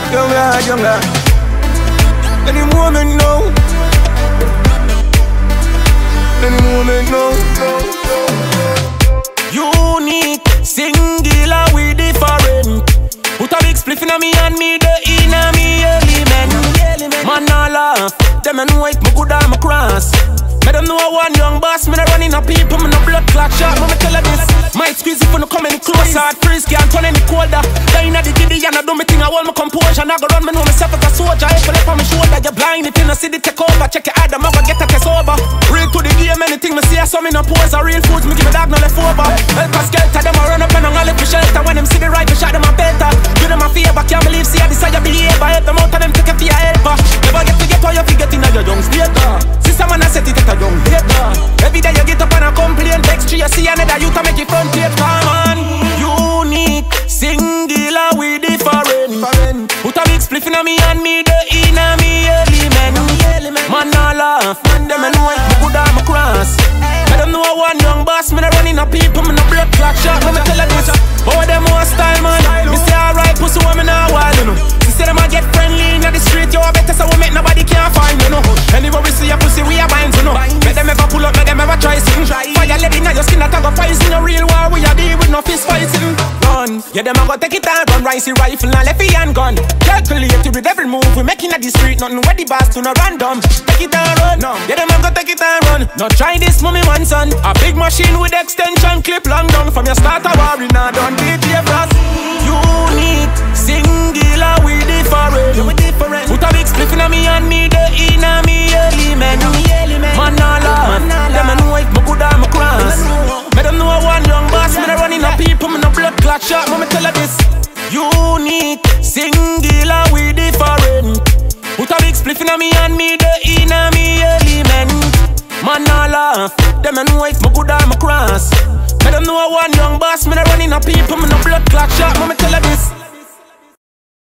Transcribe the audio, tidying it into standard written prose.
younger. Any moment now. Any moment now. Unique, singular, we different. Put a big spliff in me and me the inna me element. Man all laugh, them a know it, me good and me cross. Me them know one young boss, me no running a people, me no blood clot shot. Me tell her this, might squeeze if you no come any closer. Hard freeze can't turn any colder. Dying at the giddy and I do me thing, I hold my composure. Now go run, me know myself as a soldier. If you left on my shoulder, you're blind. If you no see the take over, check your Adam, I go get a test over. Real to the game, anything me see, I saw me no pose. A real foods, me give me dog no left over. Help a skelter, them a run up and I'm gonna for shelter. When them see the right, we shot them a better. Do them a favor, can't believe, see I decide your behavior. Help them out of them, take a fear helper. Never get to get how you forget in your young state. Sister man, I set it at a young date. Every day you get up and I complain. Text to you, see another youth to make it front tape. Come on, unique, singular, we different. Put a big spliff in me and me the inna me element. Man all laugh, them a know it, me good and me cross. Me them know one young boss, me no running a people, me no blood clot shot. Me tell her this, how them more style man. Me say alright, pussy woman now wild, you know. She say them a get friendly inna the street, you a better so we make nobody can't find, you know. Anyway we see a pussy, we a bind, you know. Make them ever pull up, make them ever try sing. Fire lady inna your skin, that a go fight in a real war. We a deal with no fist fighting. Gun, yeah them a go take it and run. Ricey rifle and left hand gun. Calculated with every move we make inna the street. Nothing where the boss do no random. Take it and run, no. Yeah them a go take it and run. No try this mummy man son. A big machine with extension clip long down. From your start a war in a done DJ Frost. Unique, singular, we different. Put a big spliff inna me and me the inna me element. Man all laugh, them a know it, me good and me cross. Me them know one young boss, me no running a people, me no blood clot shot. Me tell her this, unique, singular, we different. Put a big spliff inna me and me the inna me element. Man all laugh, them a know it, me good and me cross. Me them know one young boss, me no running a people, me no blood clot shot. Me tell her this.